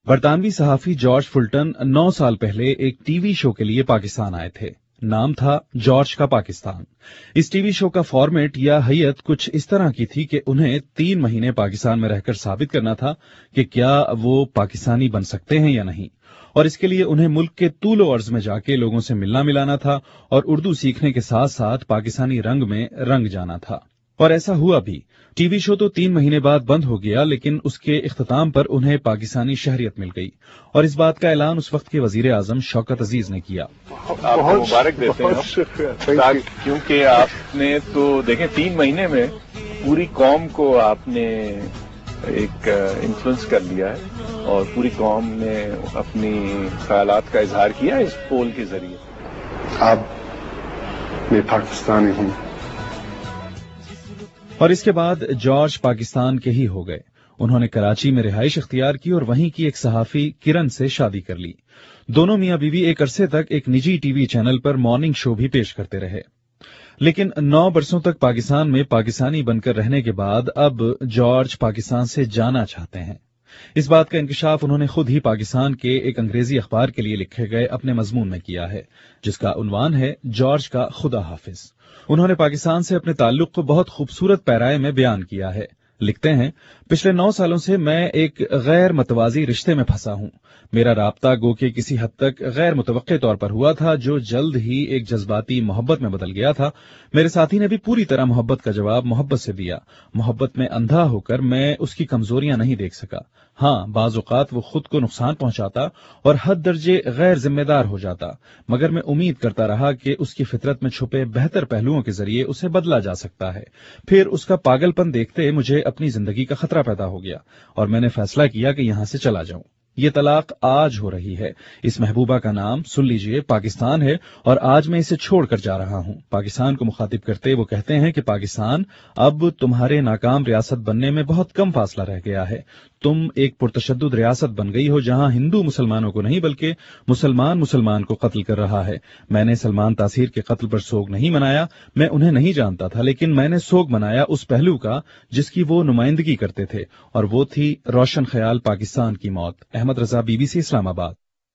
برطانوی صحافی George Fulton 9 سال پہلے ایک ٹی وی شو کے لیے پاکستان آئے تھے۔ نام تھا جارج کا پاکستان۔ اس ٹی وی شو کا فارمیٹ یا حیت کچھ اس طرح کی تھی کہ انہیں 3 مہینے پاکستان میں رہ کر ثابت کرنا تھا کہ کیا وہ پاکستانی بن سکتے ہیں یا نہیں، اور اس کے لیے انہیں ملک کے طول و عرض میں جا کے لوگوں سے ملنا ملانا تھا اور اردو سیکھنے کے ساتھ ساتھ پاکستانی رنگ میں رنگ جانا تھا۔ اور ایسا ہوا بھی۔ ٹی وی شو تو 3 مہینے بعد بند ہو گیا، لیکن اس کے اختتام پر انہیں پاکستانی شہریت مل گئی، اور اس بات کا اعلان اس وقت کے وزیر اعظم شوکت عزیز نے کیا۔ آپ کو مبارک دیتے ہیں کیونکہ آپ نے تو دیکھیں 3 مہینے میں پوری قوم کو آپ نے ایک انفلوئنس کر لیا ہے، اور پوری قوم نے اپنی خیالات کا اظہار کیا اس پول کے ذریعے۔ اب میں پاکستانی ہوں۔ اور اس کے بعد جارج پاکستان کے ہی ہو گئے۔ انہوں نے کراچی میں رہائش اختیار کی اور وہیں کی ایک صحافی کرن سے شادی کر لی۔ دونوں میاں بیوی ایک عرصے تک ایک نجی ٹی وی چینل پر مارننگ شو بھی پیش کرتے رہے، لیکن 9 برسوں تک پاکستان میں پاکستانی بن کر رہنے کے بعد اب جارج پاکستان سے جانا چاہتے ہیں۔ اس بات کا انکشاف انہوں نے خود ہی پاکستان کے ایک انگریزی اخبار کے لیے لکھے گئے اپنے مضمون میں کیا ہے، جس کا عنوان ہے جارج کا خدا حافظ۔ انہوں نے پاکستان سے اپنے تعلق کو بہت خوبصورت پیرائے میں بیان کیا ہے۔ لکھتے ہیں، پچھلے 9 سالوں سے میں ایک غیر متوازی رشتے میں پھنسا ہوں۔ میرا رابطہ گو کہ کسی حد تک غیر متوقع طور پر ہوا تھا، جو جلد ہی ایک جذباتی محبت میں بدل گیا تھا۔ میرے ساتھی نے بھی پوری طرح محبت کا جواب محبت سے دیا۔ محبت میں اندھا ہو کر میں اس کی کمزوریاں نہیں دیکھ سکا۔ ہاں، بعض اوقات وہ خود کو نقصان پہنچاتا اور حد درجے غیر ذمہ دار ہو جاتا، مگر میں امید کرتا رہا کہ اس کی فطرت میں چھپے بہتر پہلوؤں کے ذریعے اسے بدلا جا سکتا ہے۔ پھر اس کا پاگل پن دیکھتے مجھے اپنی زندگی کا خطرہ پیدا ہو گیا، اور میں نے فیصلہ کیا کہ یہاں سے چلا جاؤں۔ یہ طلاق آج ہو رہی ہے۔ اس محبوبہ کا نام سن لیجئے پاکستان ہے، اور آج میں اسے چھوڑ کر جا رہا ہوں۔ پاکستان کو مخاطب کرتے وہ کہتے ہیں کہ پاکستان، اب تمہارے ناکام ریاست بننے میں بہت کم فاصلہ رہ گیا ہے۔ تم ایک پرتشدد ریاست بن گئی ہو، جہاں ہندو مسلمانوں کو نہیں بلکہ مسلمان کو قتل کر رہا ہے۔ میں نے سلمان تاثیر کے قتل پر سوگ نہیں منایا، میں انہیں نہیں جانتا تھا، لیکن میں نے سوگ منایا اس پہلو کا جس کی وہ نمائندگی کرتے تھے، اور وہ تھی روشن خیال پاکستان کی موت۔ احمد رضا، BBC اسلام آباد۔